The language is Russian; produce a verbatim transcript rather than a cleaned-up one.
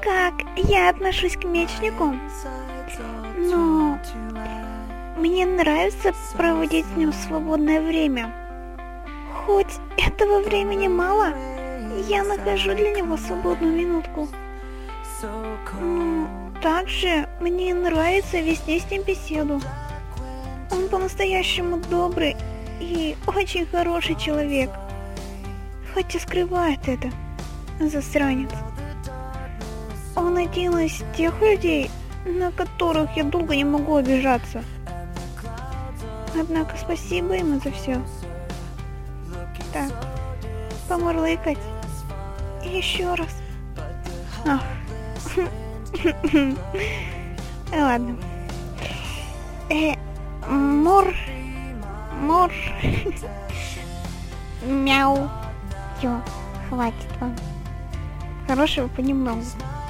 как я отношусь к мечнику, но мне нравится проводить с ним свободное время. Хоть этого времени мало, я нахожу для него свободную минутку. Но также мне нравится вести с ним беседу. Он по-настоящему добрый и очень хороший человек. Хоть и скрывает это, засранец. Он один из тех людей, на которых я долго не могу обижаться. Однако спасибо ему за все. Так, помурлыкать. Еще раз. Ах. Ладно. Э, мур. Мур. Мяу. Всё, хватит вам. Хорошего понемногу.